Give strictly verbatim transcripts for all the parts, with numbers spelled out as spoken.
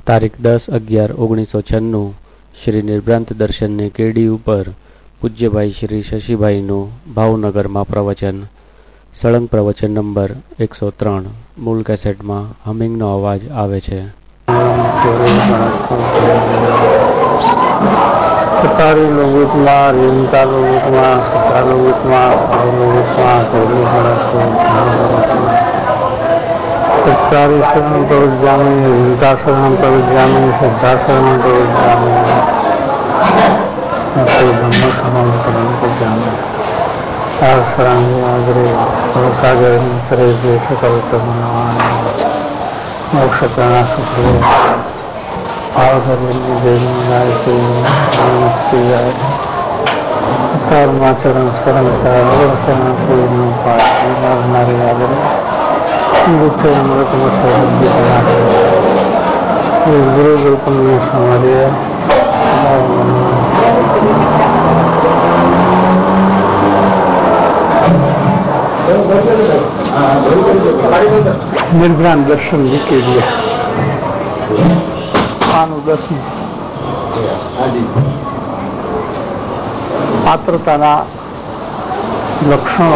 તારીખ દસ અગિયાર ઓગણીસો છન્નું શ્રી નિર્ભ્રાંત દર્શનની કેડી ઉપર પૂજ્યભાઈ શ્રી શશીભાઈનું ભાવનગરમાં પ્રવચન. સળંગ પ્રવચન નંબર એકસો ત્રણ. મૂળ કેસેટમાં હમિંગનો અવાજ આવે છે. સતારી લોગીતમાં રીમતા લોગીતમાં સતા લોગીતમાં ભાવ લોગીતમાં કોરી સત્તારી શરણ પ્રવજ્જામી રીમતા શરણ પ્રવજ્જામી સદ્ધા શરણ પ્રવજ્જામી બ્રહ્મ શરણ શરણ પ્રવજ્જામી ચાર શરણની આગરે સાગર તરે જે સકલ કર્મનાવાન મોક્ષકર્ણા સુખે ભાવ ધરેલી જયની મુક્તિ જાય ચારમાં ચરણ શરણ ચાર શરણ કોઈનું પાઠ મારનારી આગળ ગુરુ ગુરુકુલને સમર્ય નિર્ભ્રાંત દર્શન મૂકી દે. આનું દસમું પાત્રતાના લક્ષણો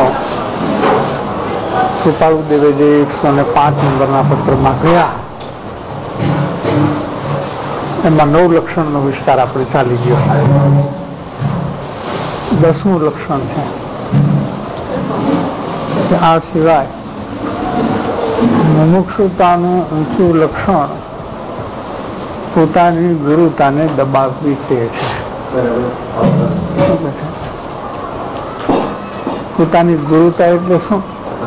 કૃપાળુ દેવે જે એકસો ને પાંચ નંબરના પત્રમાં ગયા એમાં નવ લક્ષણનો વિસ્તાર આપણે ચાલી ગયો. દસમું લક્ષણ છે આ સિવાય મુમુક્ષુતાનું ઊંચું લક્ષણ પોતાની ગુરુતાને દબાવવી તે છે. પોતાની ગુરુતા એટલે શું?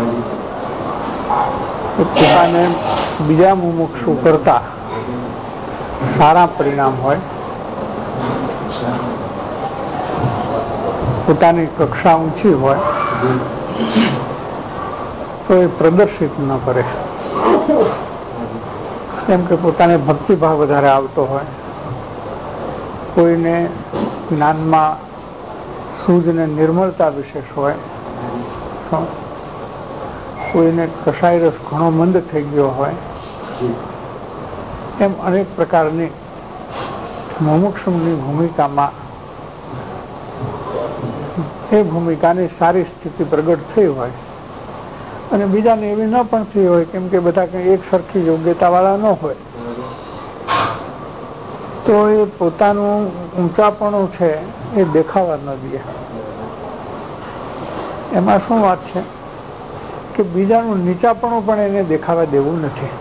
પોતાને બીજા મુમુક્ષુ કરતા સારા પરિણામ હોય, પોતાની કક્ષા ઊંચી હોય તો એ પ્રદર્શિત ન કરે. કેમ કે પોતાને ભક્તિભાવ વધારે આવતો હોય, કોઈને જ્ઞાનમાં સૂઝ ને નિર્મળતા વિશેષ હોય, કોઈને કસાય રસ ઘણો મંદ થઈ ગયો હોય, એમ અનેક પ્રકારની મુમુક્ષુની ભૂમિકામાં એ ભૂમિકાની સારી સ્થિતિ પ્રગટ થઈ હોય અને બીજાને એવી ન પણ થઈ હોય, કેમ કે બધા કંઈ એક સરખી યોગ્યતા વાળા ન હોય, તો એ પોતાનું ઊંચાપણું છે એ દેખાવા ન દે. એમાં શું વાત છે કે બીજાનું નીચાપણું પણ એને દેખાવા દેવું નથી.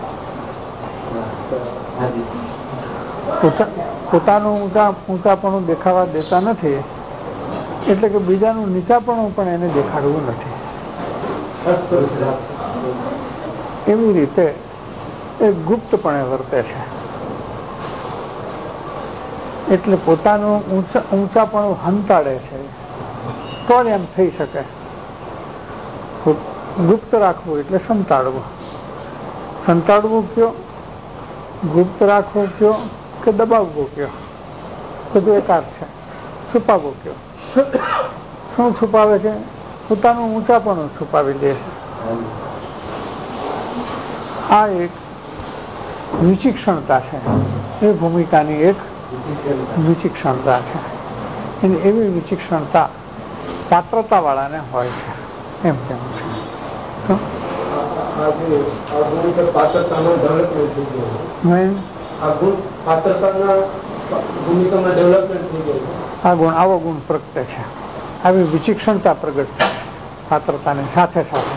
પોતાનું ઊંચા ઊંચાપણું દેખાવા દેતા નથી એટલે કે બીજાનું નીચાપણું પણ એને દેખાડવું નથી. એવી રીતે એ ગુપ્તપણે વર્તે છે. એટલે પોતાનું ઊંચા ઊંચાપણું હંતાડે છે તો જ એમ થઈ શકે. ગુપ્ત રાખવું એટલે સંતાડવું. સંતાડવું કયો, ગુપ્ત રાખવું કયો કે દબાવવું કયો, બધું એકાદ છે. છુપાવવું કયો, શું છુપાવે છે? પોતાનું ઊંચાપણું છુપાવી દે છે. આ એક વિચિક્ષણતા છે. એ ભૂમિકાની એક વિચિક્ષણતા છે. એની એવી વિચિક્ષણતા પાત્રતા વાળાને હોય છે એમ કેવું છે. શું આ ગુણ આવો ગુણ પ્રગટે છે. આવી વિચિક્ષણતા પ્રગટ થાય પાત્રતાની સાથે સાથે.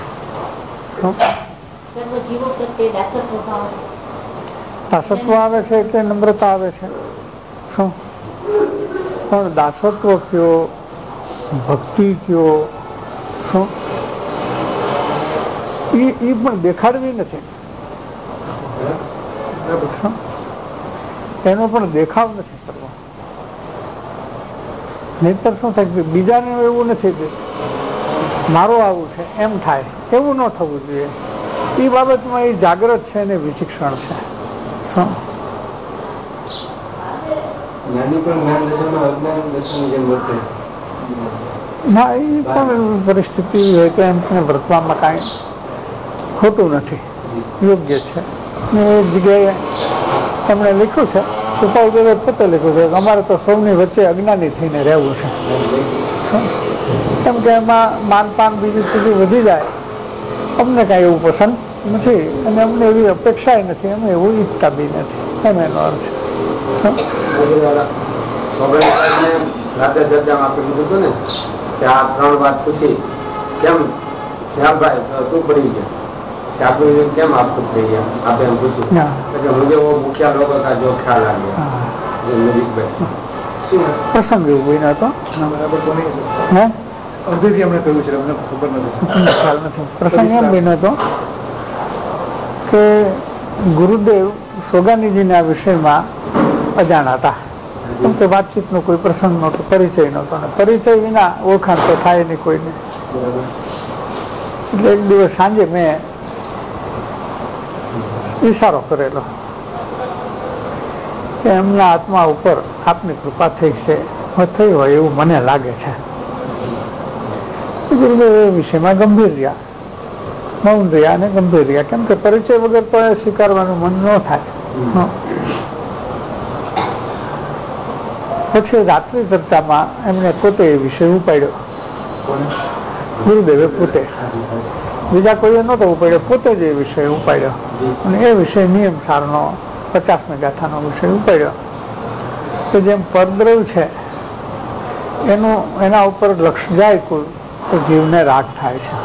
દાસત્વ આવે છે એટલે નમ્રતા આવે છે. શું પણ દાસત્વ કયો, ભક્તિ કયો, શું એ પણ દેખાડવી નથી. એનો પણ દેખાવ નથી કરવો. નહીતર શું થાય, બીજાને એવું નથી કે મારું આવું છે એમ થાય, એવું ન થવું જોઈએ. એ બાબતમાં એ જાગ્રત છે ને વિચિક્ષણ છે. શું ના, એ પણ પરિસ્થિતિ હોય તો એમ વર્તવામાં કાંઈ ખોટું નથી, યોગ્ય છે. એ જગ્યાએ એમણે લખ્યું છે, સુપાદેવે પોતે લખ્યું છે કે અમારે તો સૌની વચ્ચે અજ્ઞાની થઈને રહેવું છે, કેમ કે એમાં માનપાન બીજું ત્રીજું વધી જાય, અમને કાંઈ એવું પસંદ નથી અને અમને એવી અપેક્ષા નથી, અમે એવું ઈચ્છતા બી નથી, એમ એનો અર્થ છે. આ ત્રણ વાત પૂછી કેમ શ્યામભાઈ શું પડી ગયા, શ્યામ કેમ આપખુદ થઈ ગયા, આપે એમ પૂછ્યું એટલે મુજે વો મુખ્ય લોકો કા જો ખ્યાલ આ ગયા નજીકભાઈ પ્રસંગ એવું બન્યો હતો. બરાબર કોને હે અડધેથી અમને કહ્યું છે, અમને ખબર નથી, ખ્યાલ નથી. પ્રસંગ એમ બન્યો હતો કે ગુરુદેવ સોગાનીજીના વિષયમાં અજાણ હતા, કેમ કે વાતચીતનો કોઈ પ્રસંગ નહોતો, પરિચય નહોતો, અને પરિચય વિના ઓળખાણ તો થાય નહીં કોઈને. એટલે એક દિવસ સાંજે મેં ઈશારો કરેલો કે એમના આત્મા ઉપર આપની કૃપા થઈ છે, થઈ હોય એવું મને લાગે છે. ગુરુદેવ એ વિષયમાં ગંભીર રહ્યા, મૌન રહ્યા અને ગંભીર રહ્યા, કેમ કે પરિચય વગર તો એ સ્વીકારવાનું મન ન થાય. પછી રાત્રિ ચર્ચામાં એમણે પોતે એ વિષય ઉપાડ્યો, ગુરુદેવે પોતે, બીજા કોઈએ નહોતો ઉપાડ્યો, પોતે જ એ વિષય ઉપાડ્યો અને એ વિષય નિયમ સારનો પચાસમી ગાથાનો વિષય ઉપાડ્યો કે જેમ પરદ્રવ છે એનું એના ઉપર લક્ષ જાય કુલ તો જીવને રાગ થાય છે.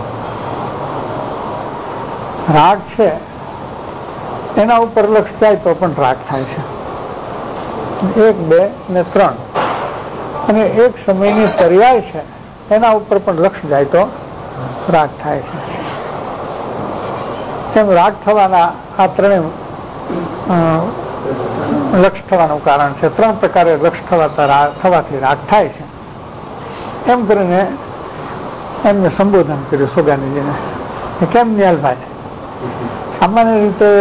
રાગ છે એના ઉપર લક્ષ જાય તો પણ રાગ થાય છે. એક બે ને ત્રણ અને એક સમયની પર્યાય છે એના ઉપર પણ લક્ષ જાય તો રાગ થાય છે. એમ રાગ થવાના આ ત્રણે લક્ષ થવાનું કારણ છે. ત્રણ પ્રકારે લક્ષ થવાતા થવાથી રાગ થાય છે. એમ કરીને એમને સંબોધન કર્યું સોગાનીજીને. કેમ નિહાલભાઈ, સામાન્ય રીતે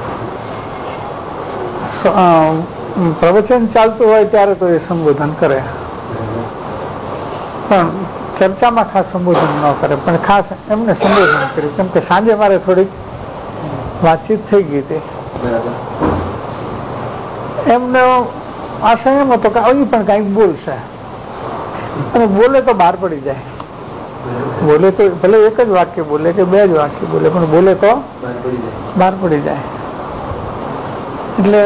પ્રવચન ચાલતું હોય ત્યારે તો એ સંબોધન કરે, પણ ચર્ચામાં ખાસ સંબોધન ન કરે, પણ ખાસ એમને સંબોધન કર્યું કેમ કે સાંજે મારે થોડીક વાતચીત થઈ ગઈ હતી. એમને આશય એમ હતો કે અહીં પણ કંઈક બોલશે અને બોલે તો બહાર પડી જાય. બોલે તો ભલે એક જ વાક્ય બોલે કે બે જ વાક્ય બોલે, પણ બોલે તો બહાર પડી જાય. એટલે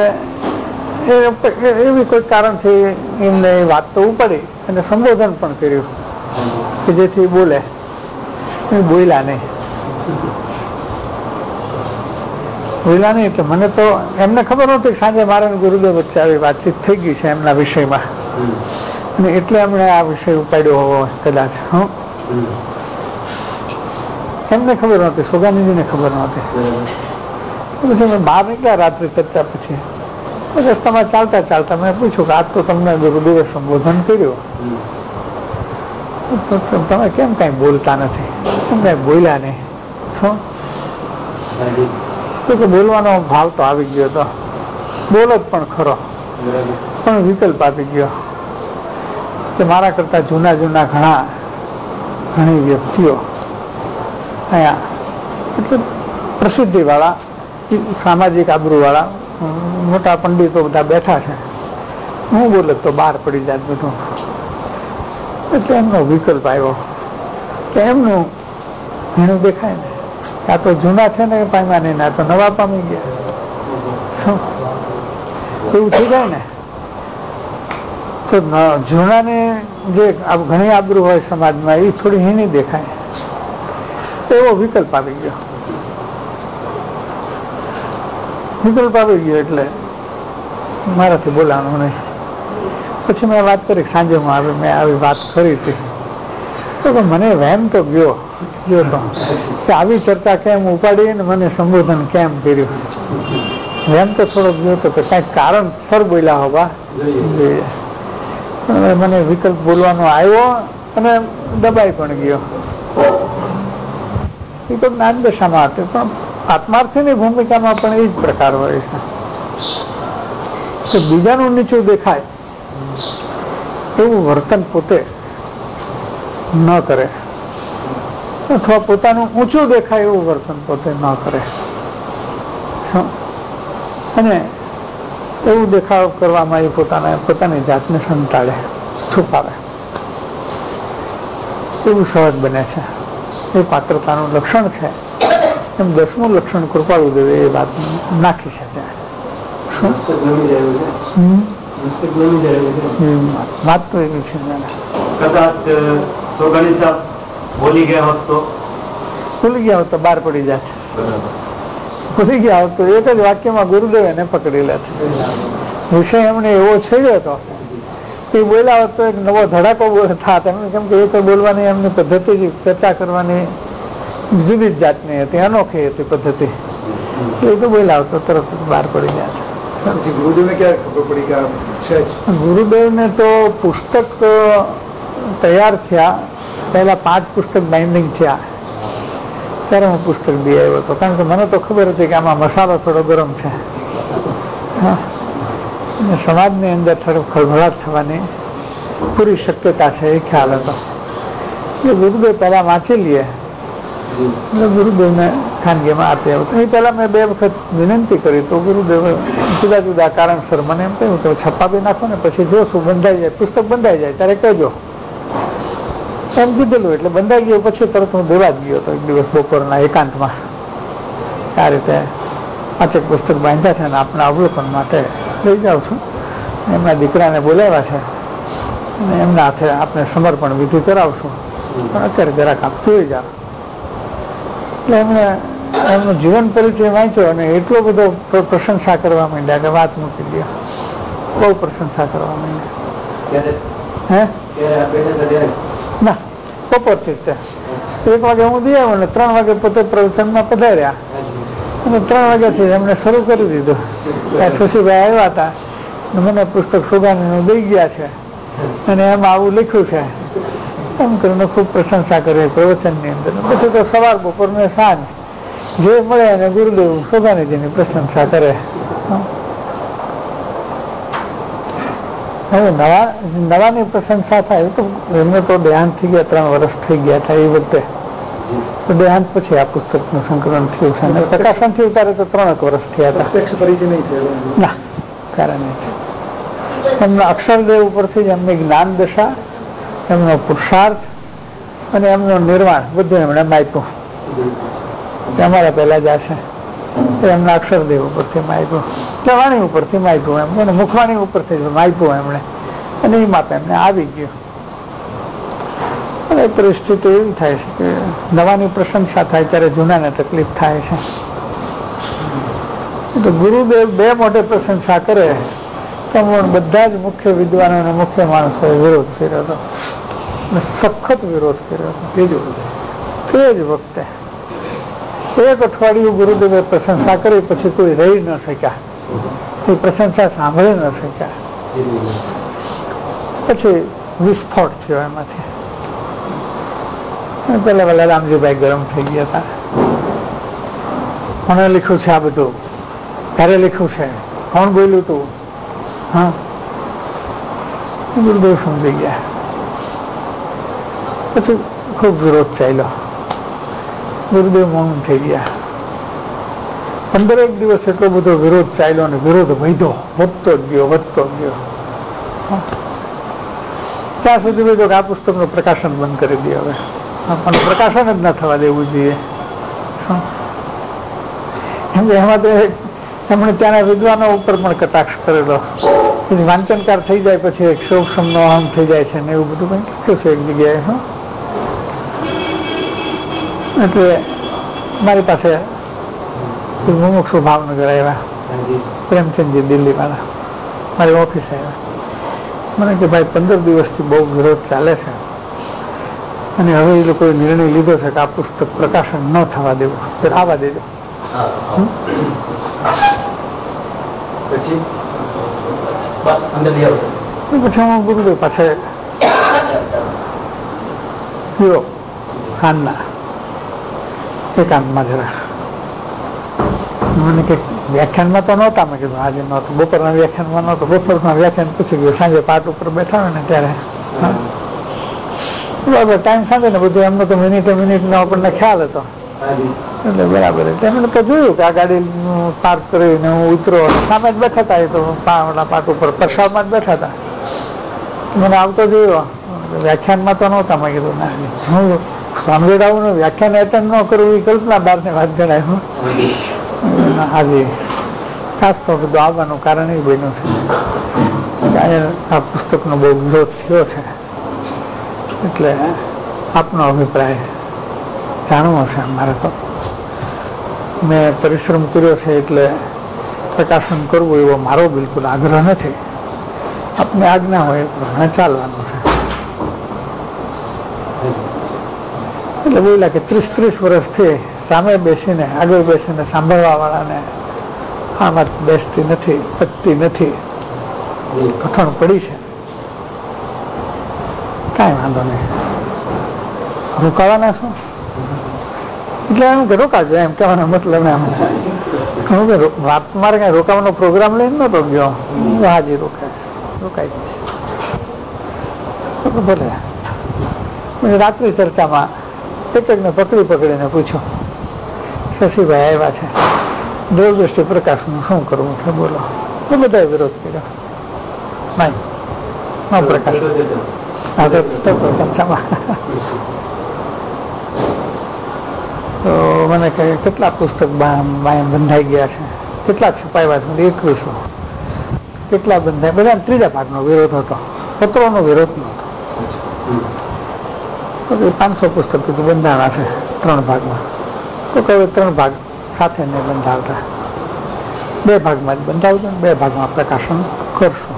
એવી કોઈ કારણથી એમને વાત તો ઉપાડી અને સંબોધન પણ કર્યું કે જેથી બોલે, એ બોલ્યા નહીં. બોલ્યા નહીં એટલે મને તો એમને ખબર નહોતી કે સાંજે મારા ગુરુદેવ વચ્ચે આવી વાતચીત થઈ ગઈ છે એમના વિષયમાં, અને એટલે એમણે આ વિષય ઉપાડ્યો હોવો કદાચ. હું એમને ખબર નહોતી, સોગાનીજીને ખબર નહોતી. પછી મેં બહાર નીકળ્યા રાત્રે ચર્ચા પછી. રસ્તામાં ચાલતા ચાલતા મેં પૂછ્યું કે આજ તો તમને ગુરુદેવે સંબોધન કર્યું, તો તમે કેમ કઈ બોલતા નથી, કેમ કઈ બોલ્યા નહીં? શું કે બોલવાનો ભાવ તો આવી ગયો હતો, બોલો જ પણ ખરો, પણ વિકલ્પ આપી ગયો કે મારા કરતા જૂના જૂના ઘણા ઘણી વ્યક્તિઓ અહીંયા એટલે પ્રસિદ્ધિ વાળા, સામાજિક આબરૂ વાળા મોટા પંડિતો બધા બેઠા છે, હું બોલે તો બહાર પડી જાય બધું. એટલે એમનો વિકલ્પ આવ્યો કે એમનું એનું દેખાય ને, આ તો જૂના છે ને પામ્યા નહીં, આ તો નવા પામી ગયા. શું એવું થઈ જાય ને? તો જૂનાને જે ઘણી આબરૂ હોય સમાજમાં એ થોડી હીની દેખાય, એવો વિકલ્પ આવી ગયો. વિકલ્પ આવી ગયો એટલે મારાથી બોલાવાનું નહીં. પછી મેં વાત કરી, સાંજે હું આવી મેં આવી વાત કરી હતી તો મને વહેમ તો ગયો ગયો તો કે આવી ચર્ચા કેમ ઉપાડી ને મને સંબોધન કેમ કર્યું. વહેમ તો થોડો ગયો તો કે કંઈક કારણસર બોલ્યા હોવા જોઈએ. મને વિકલ્પ બોલવાનો આવ્યો અને દબાઈ પણ ગયો. એ તો જ્ઞાન દશામાં હતી, પણ આત્માર્થીની ભૂમિકામાં પણ એ જ પ્રકાર હોય છે. બીજાનું નીચું દેખાય એવું વર્તન પોતે ન કરે, અથવા પોતાનું ઊંચું દેખાય એવું વર્તન પોતે ન કરે. અને એવું દેખાવ કરવામાં એ પોતાના પોતાની જાતને સંતાડે, છુપાવે, એવું સહજ બને છે. એ પાત્રતાનું લક્ષણ છે. એમ દસમું લક્ષણ કૃપાળુદેવે એ વાત નાખી છે ત્યાં. શું વાત તો એવી છે. કદાચ સોગાણી સાહેબ બોલી ગયા હોત તો ભૂલી ગયા હોત તો બહાર પડી જાત. ભૂલી ગયા હોત તો એક જ વાક્યમાં ગુરુદેવ એને પકડી લે છે. વિષય એમણે એવો છેડ્યો હતો એ બોલ્યા હોત તો એક નવો ધડાકો થાત એમને, કેમ કે એ તો બોલવાની એમની પદ્ધતિ જ ચર્ચા કરવાની જુદી જ જાતની હતી, અનોખી હતી પદ્ધતિ. એ તો બોલ્યા હોત તો તરત બહાર પડી જાય છે. ગુરુદેવને ક્યારે ખબર પડી કે છે જ? ગુરુદેવને તો પુસ્તક તૈયાર થયા પહેલા પાંચ પુસ્તક બાઇન્ડિંગ થયા ત્યારે હું પુસ્તક દઈ આવ્યો હતો, કારણ કે મને તો ખબર હતી કે આમાં મસાલો થોડો ગરમ છે. હા, અને સમાજની અંદર થોડો ખળભળાટ થવાની પૂરી શક્યતા છે એ ખ્યાલ હતો. એટલે ગુરુદેવ પહેલાં વાંચી લઈએ એટલે ગુરુદેવને ખાનગીમાં આપી આવ્યો. એ પહેલાં મેં બે વખત વિનંતી કરી તો ગુરુદેવે જુદા જુદા કારણસર મને એમ કહ્યું કે છપાવી નાખો ને પછી જોશું, બંધાઈ જાય પુસ્તક બંધાઈ જાય ત્યારે કહેજો એમ કીધેલું. એટલે બંધાઈ ગયું પછી તરત હું દેવા જ ગયો હતો એક દિવસ બપોરના એકાંતમાં. આ રીતે પાંચેક પુસ્તક બાંધ્યા છે અને આપણા અવલોકન માટે લઈ જાઉં છું. એમના દીકરાને બોલાવ્યા છે અને એમના હાથે આપણે સમર્પણ વિધિ કરાવશું, પણ અત્યારે જરાક આપ જોઈ જાઓ. એટલે એમણે એમનો જીવન પરિચય વાંચ્યો અને એટલો બધો પ્રશંસા કરવા માંડ્યા કે વાત મૂકી દો. બહુ પ્રશંસા કરવા માંડ્યા. હે ના, બપોરથી જ એક વાગે હું દઈ આવ્યો ને ત્રણ વાગે પોતે પ્રવચનમાં પધાર્યા અને ત્રણ વાગ્યાથી એમણે શરૂ કરી દીધું. શશીભાઈ આવ્યા હતા મને પુસ્તક સુગાનીનું દઈ ગયા છે અને એમાં આવું લખ્યું છે એમ કરીને ખૂબ પ્રશંસા કરી પ્રવચનની અંદર. પછી તો સવાર બપોર ને સાંજ જે મળે અને ગુરુદેવ સુગાનીજીની પ્રશંસા કરે. હવે નવા નવાની પ્રશંસા થાય તો એમને તો દેહાંત થઈ ગયા, ત્રણ વર્ષ થઈ ગયા હતા એ વખતે. દેહાંત પછી આ પુસ્તકનું સંકલન થયું છે અને પ્રકાશન થયું ત્યારે તો ત્રણેક વર્ષ થયા હતા. પ્રત્યક્ષ પરિચય નહીં થયો ના, કારણ નથી. એમના અક્ષરદેવ ઉપરથી જ એમની જ્ઞાન દશા, એમનો પુરુષાર્થ અને એમનું નિર્વાણ બધું એમણે માપ્યું. અમારા પહેલા જ આ છે એમના અક્ષરદેવ ઉપરથી માપ્યું, એટલે વાણી ઉપરથી માપ્યું એમ, અને મુખવાણી ઉપરથી જ માપ્યું એમણે અને એ માપે એમને આવી ગયું. અને પરિસ્થિતિ એવી થાય છે કે નવાની પ્રશંસા થાય ત્યારે જૂનાને તકલીફ થાય છે. તો ગુરુદેવ બે મોટે પ્રશંસા કરે તો બધા જ મુખ્ય વિદ્વાનો અને મુખ્ય માણસોએ વિરોધ કર્યો હતો, સખત વિરોધ કર્યો હતો. તે જ તે જ વખતે એક અઠવાડિયું ગુરુદેવે પ્રશંસા કરી પછી કોઈ રહી ન શક્યા, એ પ્રશંસા સાંભળી ન શક્યા. પછી વિસ્ફોટ થયો એમાંથી. પેલા પેલા રામજીભાઈ ગરમ થઈ ગયા હતા. કોને લખ્યું છે આ બધું, ક્યારે લખ્યું છે, કોણ બોલ્યું તું? હા, ગુરુદેવ સમજી ગયા. પછી ખૂબ વિરોધ ચાલ્યો. ગુરુદેવ મૌન થઈ ગયા. પંદરેક દિવસ એટલો બધો વિરોધ ચાલ્યો અને વિરોધ વધ્યો, વધતો જ ગયો વધતો ગયો ત્યાં સુધી બધો કે આ પુસ્તકનું પ્રકાશન બંધ કરી દે હવે, પણ પ્રકાશન જ ન થવા દેવું જોઈએ. કેમ કે એમાં તો એમણે ત્યાંના વિદ્વાનો ઉપર પણ કટાક્ષ કરેલો. પછી વાંચનકાર થઈ જાય પછી એક શોભસમનો અહમ થઈ જાય છે ને એવું બધું કંઈ લખ્યું છે એક જગ્યાએ. હા, એટલે મારી પાસે મુમુક્ષુ ભાવનગર આવ્યા, પ્રેમચંદજી દિલ્હી વાળા મારી ઓફિસ આવ્યા. મને કે ભાઈ પંદર દિવસથી બહુ વિરોધ ચાલે છે અને હવે એ લોકોએ નિર્ણય લીધો છે કે આ પુસ્તક પ્રકાશન ન થવા દેવું, આવવા દેજો. પછી પછી હું ગુરુદેવ પાસે ગયો સાંજના એકાંતમાં જરા. મને કે વ્યાખ્યાનમાં તો નહોતા, મેં કીધું આજે નહોતું, બપોરના વ્યાખ્યાનમાં નહોતું. બપોરના વ્યાખ્યાન પૂછી ગયું, સાંજે પાટ ઉપર બેઠા હોય ને ત્યારે બરાબર ટાઈમ સાંજે ને બધું એમનો તો મિનિટે મિનિટનો આપણને ખ્યાલ હતો. એટલે બરાબર. એમણે તો જોયું કે આ ગાડી પાર્ક કરીને હું ઉતરો, સામે જ બેઠા હતા, એ તો પાટ ઉપર પરસાવમાં જ બેઠા હતા. મને આવતો જોયો, વ્યાખ્યાનમાં તો નહોતા. મેં કીધું ના, હું સાંભળાવું ને વ્યાખ્યાન એટેન્ડ ન કરવું એ કલ્પના બહારની વાત ગણાય. હું હાજી ખાસ તો કીધું આવવાનું કારણ એ બન્યું છે આ પુસ્તકનો બહુ વિરોધ થયો છે, એટલે આપનો અભિપ્રાય જાણવો છે મારે. તો મેં પરિશ્રમ કર્યો છે એટલે પ્રકાશન કરવું એવો મારો બિલકુલ આગ્રહ નથી. આપની આજ્ઞા હોય પ્રમાણે ચાલવાનું છે. એટલે બોલ્યા કે ત્રીસ ત્રીસ વર્ષથી સામે બેસીને આગળ બેસીને સાંભળવા વાળાને આમાં બેસતી નથી, પતતી નથી, કઠણ પડી છે. કાંઈ વાંધો નહીં, રોકાવાના શું? એટલે એમ કે રોકાજો એમ કહેવાનો મતલબ એમ. હું કે વાત મારે કઈ રોકાવાનો પ્રોગ્રામ લઈને નતો ગયો. હાજી રોકાય રોકાઈ જઈશ. ભલે રાત્રિ ચર્ચામાં એક એકને પકડી પકડીને પૂછ્યું, શશીભાઈ આવ્યા છે, દૂરદૃષ્ટિ પ્રકાશનું શું કરવું છે બોલો. એ બધાએ વિરોધ કર્યો. નહીં ન પ્રકાશ ચર્ચામાં. તો મને કહે કેટલા પુસ્તક બંધાઈ ગયા છે, કેટલા છપાવ્યા છે? એકવીસો. કેટલા બંધાય? બધા ત્રીજા ભાગનો વિરોધ હતો, પત્રોનો વિરોધ નહોતો. તો પાંચસો પુસ્તક કીધું બંધાણા છે ત્રણ ભાગમાં. તો કહ્યું ત્રણ ભાગ સાથે નહીં બંધાવતા, બે ભાગમાં જ બંધાવજો, બે ભાગમાં પ્રકાશન કરશું.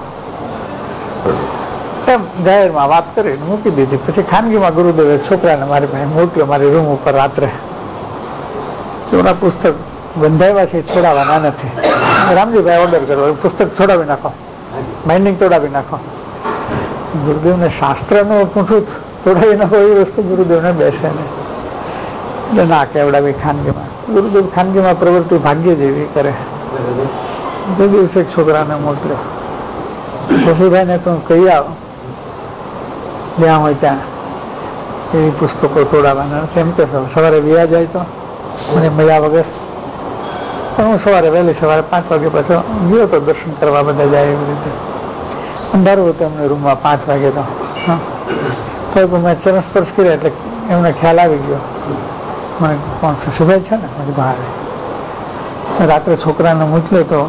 એમ જાહેરમાં વાત કરીને મૂકી દીધી. પછી ખાનગીમાં ગુરુદેવ એક છોકરાને મારી પાસે મોકલ્યો મારી રૂમ ઉપર રાત્રે. એના પુસ્તક બંધાવ્યા છે, છોડાવવાના નથી. રામજીભાઈ ઓર્ડર કર્યો પુસ્તક છોડાવી નાખો, બાઇન્ડિંગ તોડાવી નાખો. ગુરુદેવને શાસ્ત્રનું પૂંઠું તોડાવી નાખો એ વસ્તુ ગુરુદેવને બેસે ને એટલે ના કેવડાવી ખાનગીમાં. ગુરુદેવ ખાનગીમાં પ્રવૃત્તિ ભાગ્ય જેવી કરે. તે દિવસે એક છોકરાને મોકલ્યો, શશીભાઈને તો કહી આવ જ્યાં હોય ત્યાં એવી પુસ્તકો તોડાવવાના નથી. એમ કે સવારે વ્યા જાય તો મને મળ્યા વગર. પણ હું સવારે વહેલી સવારે પાંચ વાગે પાછો ગયો તો દર્શન કરવા, બધા જાય એવી રીતે. અંધારું હતું એમને રૂમમાં પાંચ વાગે તો. હા તો મેં ચરણ સ્પર્શ કર્યા એટલે એમને ખ્યાલ આવી ગયો. મને કોણ શશીભાઈ છે ને? મેં કીધું હા. રાત્રે છોકરાને મોકલ્યો તો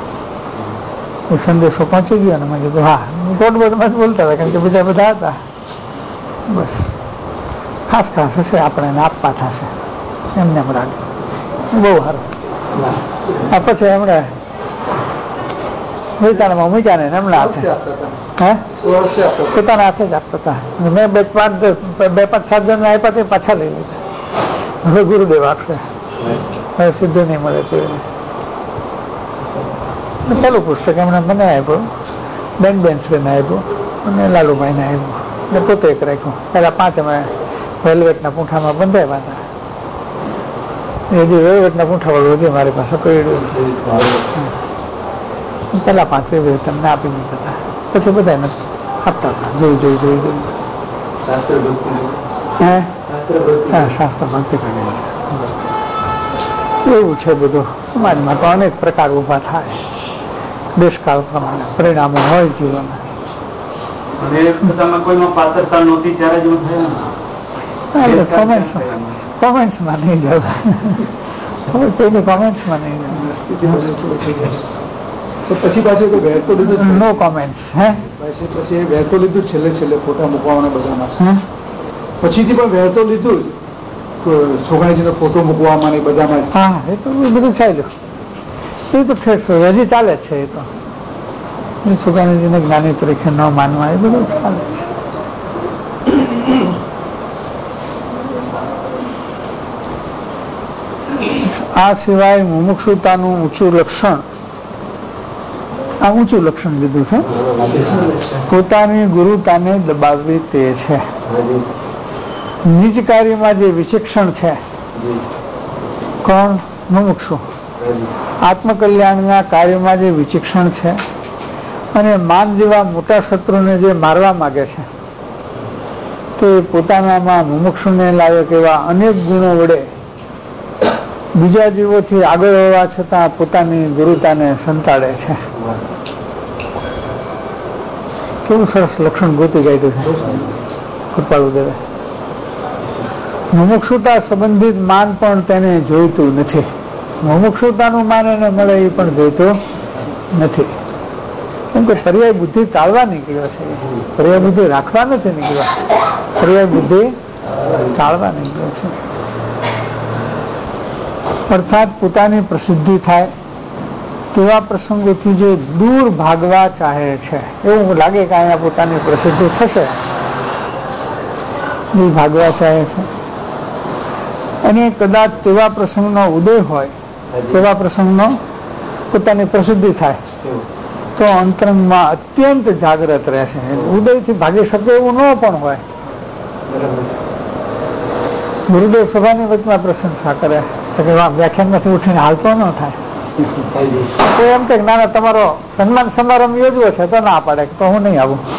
એ સંદેશો પહોંચી ગયો ને મેં કીધું હા. ટોટબોટમાં જ બોલતા હતા કારણ કે બીજા બધા હતા. બસ ખાસ ખાસ હશે આપણે એને આપવા થશે એમને એમ રાખે. બહુ સારું. આ પછી એમણે વેચાણમાં મૂક્યા ને એમના હાથે, હે પોતાના હાથે જ આપતા હતા. મેં બે પાંચ બે પાંચ સાત જણને આપ્યા તે પાછા લઈ લીધા. હવે ગુરુદેવ આપશે, હવે સીધું નહીં મળે કોઈને. પેલું પુસ્તક એમણે મને આપ્યું, બેન બેનશ્રીને આપ્યું અને લાલુભાઈને આપ્યું ને પોતે એક રાખ્યું. પહેલા પાંચ અમે વેલ્વેટના પૂંઠામાં બંધાવ્યા હતા. હજી વેલ્વેટના પૂંઠા વાળું હજી મારી પાસે પડ્યું છે. પેલા પાંચ વેલ્વેટ તમને આપી દીધા હતા. પછી બધા આપતા હતા, જોઈ જોઈ જોઈ જોઈ. હે હા શાસ્ત્ર ભક્તિ કરી. એવું છે બધું. સમાજમાં તો અનેક પ્રકાર ઉભા થાય, દેશકાળ પ્રમાણે પરિણામો હોય જીવન. કોમેન્ટ્સમાં નહીં જાવ, કોઈની કોમેન્ટ્સમાં નહીં જાવ. પછી પાછું વહેતો લીધું, નો કોમેન્ટ્સ. હે પછી વહેતો લીધું છેલ્લે છેલ્લે ફોટા મૂકવાના બધામાં. પછીથી પણ વહેતો લીધું જ છોકરાજીનો ફોટો મૂકવામાં ને બધામાં. હા એ તો બધું ચાલ્યું. એ તો ઠેર હજી ચાલે છે. એ તો છોકરાજીને જ્ઞાની તરીકે ન માનવા એ બધું ચાલે છે. આ સિવાય મુમુક્ષુતાનું ઊંચું લક્ષણ, આ ઊંચું લક્ષણ લીધું છે, પોતાની ગુરુતાને દબાવવી તે છે. નિજ કાર્યમાં જે વિચક્ષણ છે, કોણ? મુમુક્ષુ. આત્મકલ્યાણના કાર્યમાં જે વિચક્ષણ છે અને માન જેવા મોટા શત્રુને જે મારવા માગે છે, તે પોતાનામાં મુમુક્ષુને લાયક એવા અનેક ગુણો વડે બીજા જીવોથી આગળ હોવા છતાં પોતાની ગુરુતાને સંતાડે છે. કેવું સરસ લક્ષણ ગોતી ગાયું છે કૃપાળુદેવે. મુમુક્ષુતા સંબંધિત માન પણ તેને જોઈતું નથી. મુમુક્ષુતાનું માન એને મળે એ પણ જોઈતું નથી. કેમ કે પર્યાય બુદ્ધિ ટાળવા નીકળ્યો છે. પર્યાય બુદ્ધિ રાખવા નથી નીકળ્યો, પર્યાય બુદ્ધિ ટાળવા નીકળ્યો છે. અર્થાત પોતાની પ્રસિદ્ધિ થાય તેવા પ્રસંગોથી જે દૂર ભાગવા ચાહે છે, એવું લાગે કે અહીંયા પોતાની પ્રસિદ્ધિ થશે, દૂર ભાગવા ચાહે છે. અને કદાચ તેવા પ્રસંગનો ઉદય હોય, તેવા પ્રસંગનો પોતાની પ્રસિદ્ધિ થાય તો અંતરંગમાં અત્યંત જાગ્રત રહેશે. ઉદયથી ભાગી શકે એવું ન પણ હોય. ગુરુદેવ સભાની વચમાં પ્રશંસા કરે તો કે વ્યાખ્યાનમાંથી ઉઠીને હાલતો ન થાય. તો એમ કે ના ના તમારો સન્માન સમારંભ યોજવો છે તો ના પાડે તો હું નહીં આવું.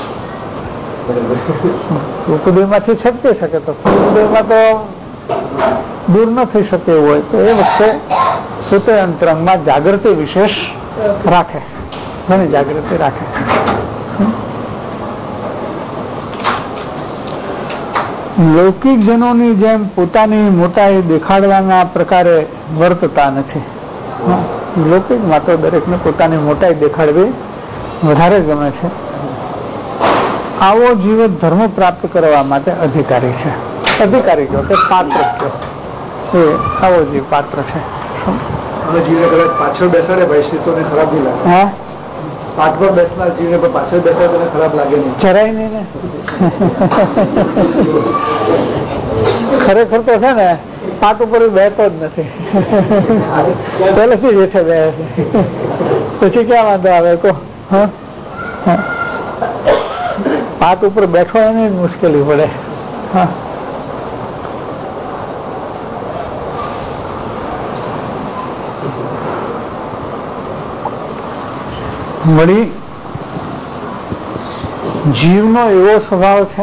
કુદયમાંથી છટકી શકે તો કુદયમાં તો દૂર ન થઈ શકે એવું હોય તો એ વખતે પોતે અંતરંગમાં જાગૃતિ વિશેષ રાખે, ઘણી જાગૃતિ રાખે. લૌકિક જનોની જેમ પોતાની મોટાઈ દેખાડવાના પ્રકારે વર્તતા નથી. લૌકિકમાં તો દરેકને પોતાની મોટાઈ દેખાડવી વધારે ગમે છે. આવો જીવ ધર્મ પ્રાપ્ત કરવા માટે અધિકારી છે. અધિકારી કહો કે પાત્ર કહો, એ આવો જીવ પાત્ર છે. જીવને કદાચ પાછળ બેસાડે ભાઈ તો ખરાબ નહીં લાગે. હા, પાઠ પર બેસનાર જીવને પણ પાછળ બેસાડે તો ખરાબ લાગે નહીં, જરાય નહીં ને. ખરેખર તો છે ને પાટ ઉપર બેઠતો જ નથી, પહેલેથી જ હેઠે બે છે. પછી ક્યાં વાંધો આવે કહો? પાટ ઉપર બેઠો એની મુશ્કેલી પડે. હા, વળી જીવનો એવો સ્વભાવ છે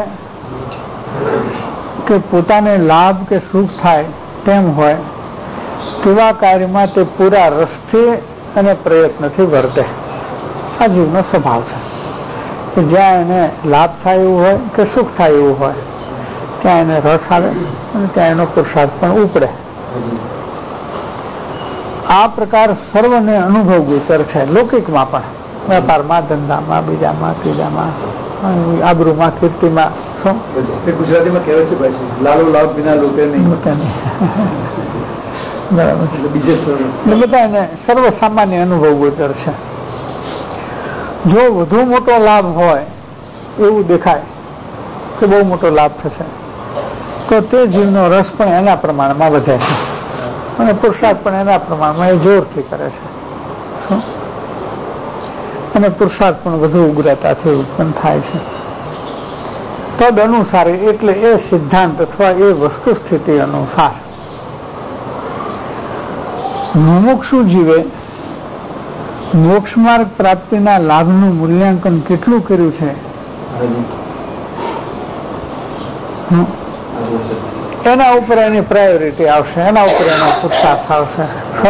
કે પોતાને લાભ કે સુખ થાય તેમ હોય તેવા કાર્યમાં તે પૂરા રસથી અને પ્રયત્નથી વર્તે. આ જીવનો સ્વભાવ છે કે જ્યાં એને લાભ થાય એવું હોય કે સુખ થાય એવું હોય ત્યાં એને રસ આવે અને ત્યાં એનો પુરુષાર્થ પણ ઉપડે. આ પ્રકાર સર્વને અનુભવ ગોચર છે. લૌકિકમાં પણ, વેપારમાં, ધંધામાં, બીજામાં, ત્રીજામાં, આબરૂમાં, કીર્તિમાં. શું ગુજરાતીમાં કહેવાય છે ભાઈ, લાલો લાભ વિના લૂટે નહીં. બરાબર. બીજે બધા એને સર્વ સામાન્ય અનુભવ ગોચર છે. જો વધુ મોટો લાભ હોય એવું દેખાય કે બહુ મોટો લાભ થશે તો તે જીવનો રસ પણ એના પ્રમાણમાં વધે છે અને પુરુષાર્થ પણ એના પ્રમાણમાં એ જોરથી કરે છે. શું અને પુરુષાર્થ પણ વધુ ઉગ્રતાથી ઉત્પન્ન થાય છે. તદ અનુસાર, એટલે એ સિદ્ધાંત અથવા એ વસ્તુ સ્થિતિ અનુસાર મુમુક્ષુ જીવે મોક્ષ માર્ગ પ્રાપ્તિના લાભનું મૂલ્યાંકન કેટલું કર્યું છે એના ઉપર એની પ્રાયોરિટી આવશે, એના ઉપર એનો પુરુષાર્થ આવશે.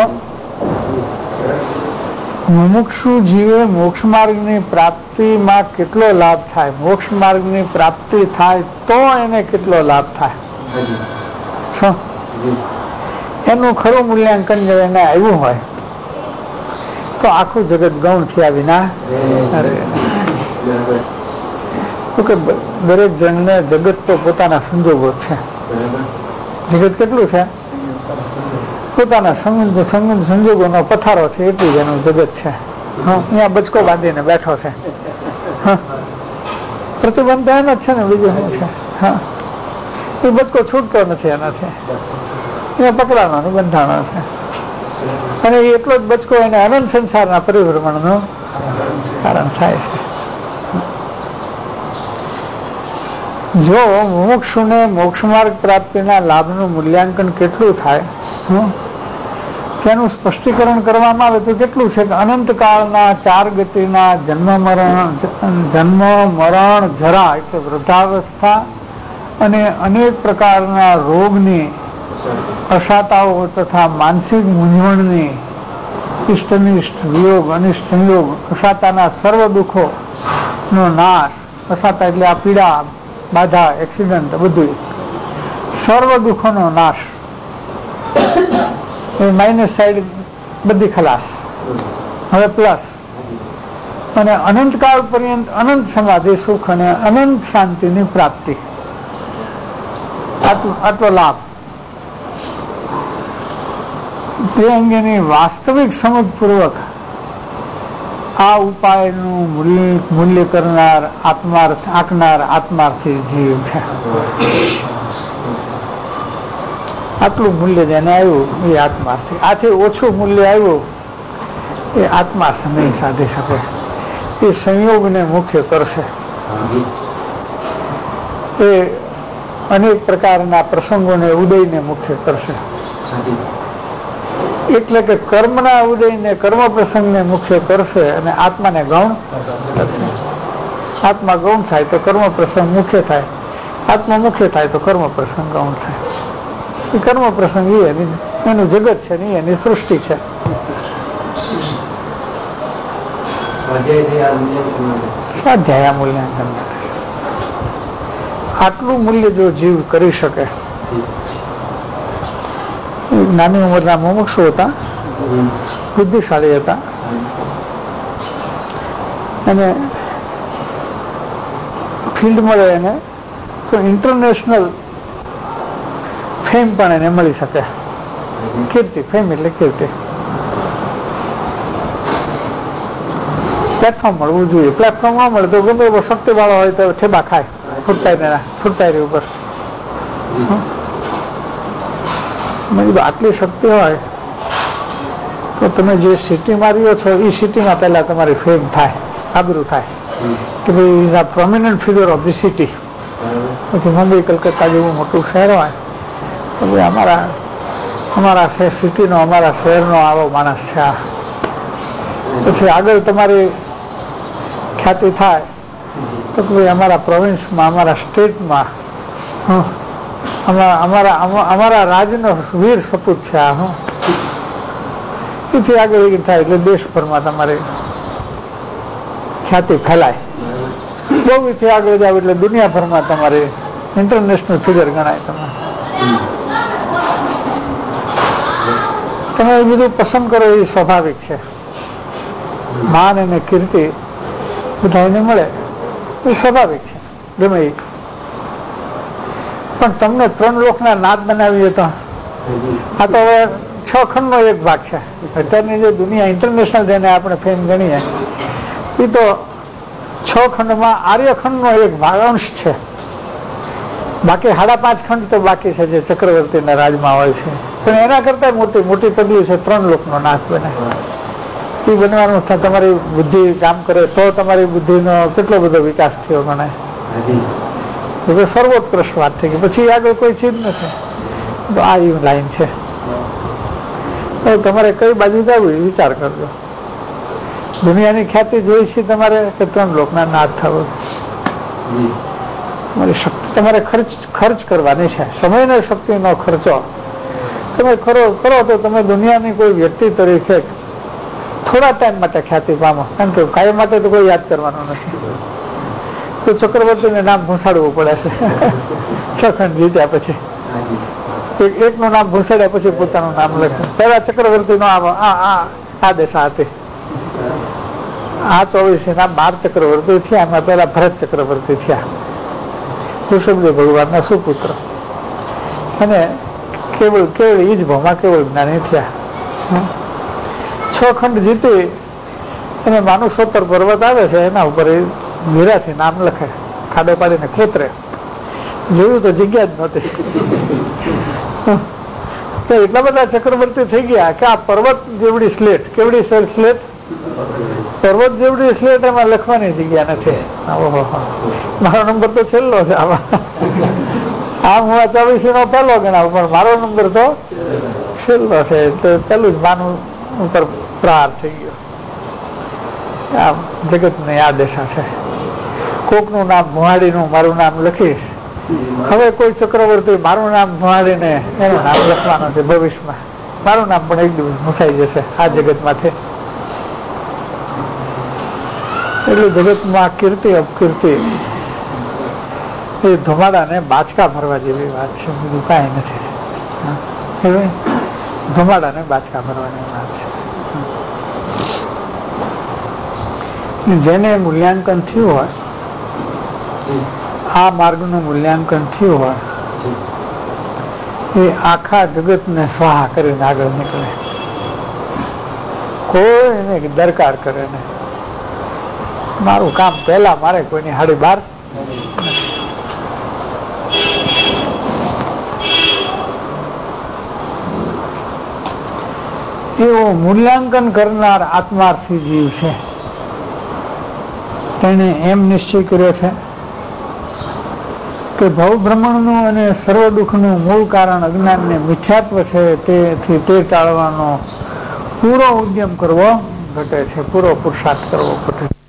મુમુક્ષુ જીવે મોક્ષ માર્ગની પ્રાપ્તિમાં કેટલો લાભ થાય, મોક્ષ માર્ગની પ્રાપ્તિ થાય તો એને કેટલો લાભ થાય, શું એનું ખરું મૂલ્યાંકન જો એને આવ્યું હોય તો આખું જગત ગૌણ થયા વિના કે દરેક જણને જગત તો પોતાના સંજોગો છે. જગત કેટલું છે? પોતાના સંજોગોનો પથારો છે, એટલું જ એનું જગત છે. અહીંયા બચકો બાંધીને બેઠો છે. પ્રતિબંધ તો એનો જ છે ને, બીજું શું છે? હા, એ બચકો છૂટતો નથી એનાથી, એ પકડાનો બંધાણો છે. અને એટલો જ બચકો એને અનંત સંસારના પરિભ્રમણનું કારણ થાય છે. જો મુમુક્ષુને મોક્ષ માર્ગ પ્રાપ્તિના લાભનું મૂલ્યાંકન કેટલું થાય તેનું સ્પષ્ટીકરણ કરવામાં આવે તો કેટલું છે કે અનંત કાળના ચાર ગતિના જન્મ મરણ જન્મ મરણ જરા એટલે વૃદ્ધાવસ્થા અને અનેક પ્રકારના રોગની અશાતાઓ તથા માનસિક મૂંઝવણની ઇષ્ટનિષ્ઠ વિયોગ અનિષ્ટ સંયોગ અશાતાના સર્વ દુઃખો નો નાશ. અશાતા એટલે આ પીડા બાધા એક્સિડન્ટ બધું સર્વ દુઃખોનો નાશ. માઇનસ સાઈડ બધી ખલાસ. હવે પ્લસ અને અનંતકાળ પર્યંત અનંત સમાધિ સુખ અને અનંત શાંતિની પ્રાપ્તિ. આટલો લાભ તે અંગેની વાસ્તવિક સમજપૂર્વક આ ઉપાયનું મૂલ્ય મૂલ્ય કરનાર આત્માર્થ આંકનાર આત્માર્થી જીવ છે. આટલું મૂલ્ય જેને આવ્યું એ આત્માર્થી. આથી ઓછું મૂલ્ય આવ્યું એ આત્માર્થ નહીં સાધી શકે. એ સંયોગને મુખ્ય કરશે. એ અનેક પ્રકારના પ્રસંગોને ઉદયને મુખ્ય કરશે. એટલે કે કર્મના ઉદયને કર્મ પ્રસંગને મુખ્ય કરશે અને આત્માને ગૌણ કરશે. આત્મા ગૌણ થાય તો કર્મ પ્રસંગ મુખ્ય થાય, આત્મા મુખ્ય થાય તો કર્મ પ્રસંગ ગૌણ થાય. એ કર્મ પ્રસંગ એ એનું જગત છે ને એની સૃષ્ટિ છે. સ્વાધ્યાય મૂલ્યાંકન માટે આટલું મૂલ્ય જો જીવ કરી શકે. નાની ઉંમરના મુમુક્ષુ હતા, બુદ્ધિશાળી હતા અને ફિલ્ડ મળે એને તો ઇન્ટરનેશનલ ફેમ પણ એને મળી શકે. કીર્તિ, ફેમ એટલે કીર્તિ. પ્લેટફોર્મ મળવું જોઈએ. પ્લેટફોર્મ ના મળે તો ગમે એવો શક્તિ વાળો હોય તો ઠેબા ખાય ફૂટતાઈ ફૂટતાઈ ઉપર. આટલી શક્તિ હોય તો તમે જે સિટી માર્યો છો એ સિટીમાં પહેલા તમારી ફેમ થાય, આબરૂ થાય કે ભાઈ is a prominent figure of the city. પછી મુંબઈ કલકત્તા જેવું મોટું શહેર હોય તો ભાઈ અમારા અમારા સિટીનો અમારા શહેરનો આવો માણસ છે. પછી આગળ તમારી ખ્યાતિ થાય તો ભાઈ અમારા પ્રોવિન્સમાં અમારા સ્ટેટમાં અમારા અમારા રાજનો વીર સપૂત છે આ. હું એથી આગળ એ થાય એટલે દેશભરમાં તમારી ખ્યાતિ ફેલાય. બહુ એથી આગળ જાવ એટલે દુનિયાભરમાં તમારી ઇન્ટરનેશનલ ફિગર ગણાય. તમે તમે એ બધું પસંદ કરો એ સ્વાભાવિક છે. માન અને કીર્તિ બધાને મળે એ સ્વાભાવિક છે ગમે એ. પણ તમને ત્રણ લોકના નાદ બનાવીએ તો આ તો હવે છ ખંડનો એક ભાગ છે. અત્યારની જે દુનિયા ઇન્ટરનેશનલ જેને આપણે ફેમ ગણીએ એ તો છ ખંડમાં આર્યખંડનો એક ભાગ અંશ છે. બાકી સાડા પાંચ ખંડ તો બાકી છે જે ચક્રવર્તીના રાજમાં હોય છે. પણ એના કરતા મોટી મોટી પદવી છે ત્રણ લોકનો નાથ બને. એ બનવાનું તમારી બુદ્ધિ કામ કરે તો તમારી બુદ્ધિનો કેટલો બધો વિકાસ થયો ગણાય. સર્વોત્કૃષ્ટ વાત થઈ ગઈ. પછી આગળ કોઈ ચીજ નથી. તો આ એ લાઈન છે. તમારે કઈ બાજુ જવું એ વિચાર કરજો. દુનિયાની ખ્યાતિ જોઈ છે તમારે કે ત્રણ લોકના નાથ થવો. તમારી શક્તિ તમારે ખર્ચ ખર્ચ કરવાની છે. સમય ને શક્તિનો ખર્ચો તમે કરો કરો તો તમે દુનિયાની કોઈ વ્યક્તિ તરીકે થોડા ટાઈમ માટે ખ્યાતિ પામો. કારણ કે કાયમ માટે તો કોઈ યાદ કરવાનું નથી. તો ચક્રવર્તીને નામ ભૂંસાડવું પડે છે. છ ખંડ જીત્યા પછી એકનું નામ ભૂંસાડ્યા પછી પોતાનું નામ લખ્યું. પહેલા ચક્રવર્તી નો આ દશા હતી. આ ચોવીસ ના બાર ચક્રવર્તી થયા. એમાં પહેલા ભરત ચક્રવર્તી થયા, ઋષભદેવ ભગવાનના સુપુત્ર. અને કેવળ કેવળ ઈજ ભાવમાં કેવળ જ્ઞાની થયા. છ ખંડ જીતી અને માનુષોત્તર પર્વત આવે છે એના ઉપર મીરાથી નામ લખે, ખાડો પાડીને ખોતરે. જોયું તો જગ્યા જ નહોતી. એટલા બધા ચક્રવર્તી થઈ ગયા કે આ પર્વત જેવડી સ્લેટ, કેવડી સ્લેટ, પર્વત જેવડી સ્લેટ, એમાં લખવાની જગ્યા નથી. મારો નંબર તો છેલ્લો છે આમાં. આમ હું આ ચોવીસી નો પહેલો ગણાવું પણ મારો નંબર તો છેલ્લો છે. એટલે પેલું જ માનું ઉપર પ્રહાર થઈ ગયો. આ જગત ની આ દશા છે. કોકનું નામ ભુવાડીનું મારું નામ લખીશ હવે કોઈ ચક્રવર્તી મારું નામ મારીને એનું નામ લખવાનું છે ભવિષ્યમાં, મારું નામ પણ એક દિવસ મુસાઈ જશે આ જગતમાંથી. એટલે જગતમાં કીર્તિ અપકીર્તિ એ ધુમાડાને બાચકા ભરવા જેવી વાત છે, બીજું કાંઈ નથી. ધુમાડાને બાચકા ભરવાની વાત છે. જેને મૂલ્યાંકન થયું હોય, આ માર્ગનું મૂલ્યાંકન થયું હોય, એ આખા જગતને સ્વાહા કરીને આગળ નીકળે, કોઈને દરકાર કરે ને મારું કામ પહેલા મારે કોઈની હાડી બાર. એવો મૂલ્યાંકન કરનાર આત્માર્થી જીવ છે. તેને એમ નિશ્ચય કર્યો છે કે ભવ ભ્રમણનું અને સર્વ દુઃખનું મૂળ કારણ અજ્ઞાન ને મિથ્યાત્વ છે, તેથી તે ટાળવાનો પૂરો ઉદ્યમ કરવો ઘટે છે, પૂરો પુરુષાર્થ કરવો ઘટે છે.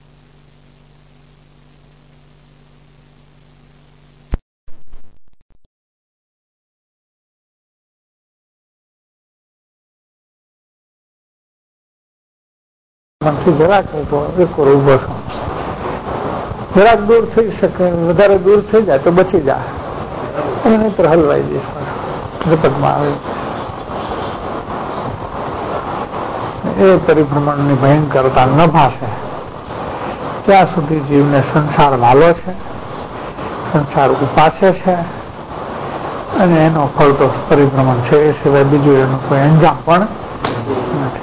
જરાક ઉભો એક ઉભો છો, જરાક દૂર થઈ શકે, વધારે દૂર થઈ જાય તો બચી જાય, નહીતર હલવાઈ જઈશ પાછું જપતમાં આવે. એ પરિભ્રમણની ભયંકરતા ન ભાષે ત્યાં સુધી જીવને સંસાર વાલો છે, સંસાર ઉપાસે છે, અને એનો ફળ તો પરિભ્રમણ છે, એ સિવાય બીજું એનું કોઈ અંજામ પણ નથી.